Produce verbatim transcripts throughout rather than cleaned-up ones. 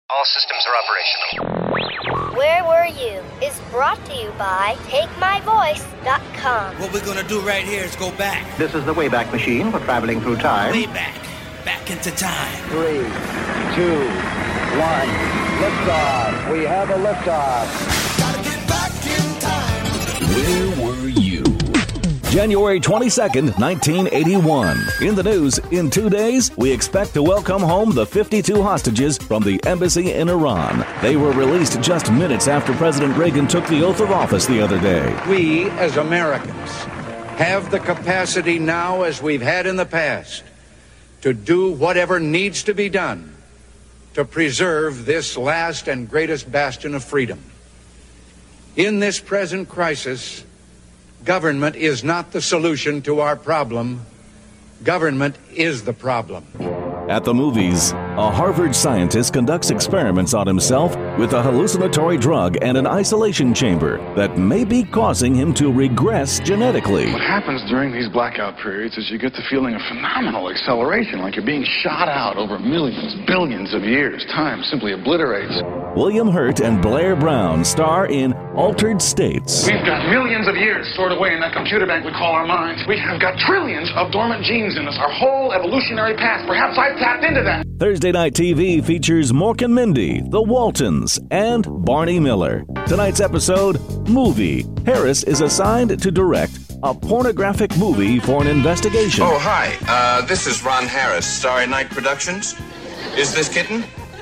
All systems are operational. Where Were You is brought to you by Take My Voice dot com. What we're gonna do right here is go back. This is the Wayback Machine for traveling through time. Way back. Back into time. Three, two, one. Liftoff. We have a liftoff. Gotta get back in time. Where were you? January twenty-second, nineteen eighty-one. In the news, in two days, we expect to welcome home the fifty-two hostages from the embassy in Iran. They were released just minutes after President Reagan took the oath of office the other day. We, as Americans, have the capacity now, as we've had in the past, to do whatever needs to be done to preserve this last and greatest bastion of freedom. In this present crisis, government is not the solution to our problem. Government is the problem. At the movies, a Harvard scientist conducts experiments on himself with a hallucinatory drug and an isolation chamber that may be causing him to regress genetically. What happens during these blackout periods is you get the feeling of phenomenal acceleration, like you're being shot out over millions, billions of years. Time simply obliterates. William Hurt and Blair Brown star in Altered States. We've got millions of years stored away in that computer bank we call our minds. We have got trillions of dormant genes in us, our whole evolutionary past. Perhaps I've tapped into that. Thursday Night T V features Mork and Mindy, The Waltons, and Barney Miller. Tonight's episode, Movie. Harris is assigned to direct a pornographic movie for an investigation. Oh, hi. Uh, this is Ron Harris, Starry Night Productions. Is this Kitten?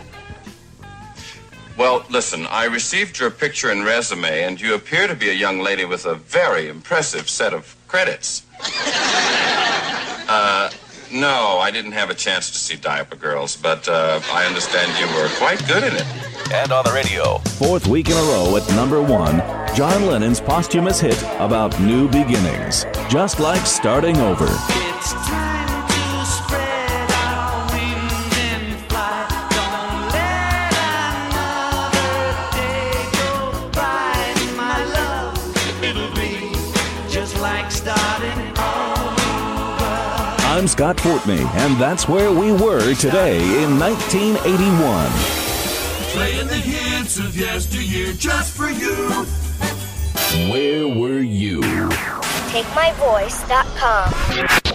Well, listen, I received your picture and resume, and you appear to be a young lady with a very impressive set of credits. Uh... No, I didn't have a chance to see Diaper Girls, but uh, I understand you were quite good in it. And on the radio, fourth week in a row at number one, John Lennon's posthumous hit about new beginnings, just like starting over. It's time to spread our wings and fly. Don't let another day go by, my love. It'll be just like starting over. I'm Scott Fortney, and that's where we were today in nineteen eighty-one. Playing the hits of yesteryear just for you. Where were you? Take My Voice dot com.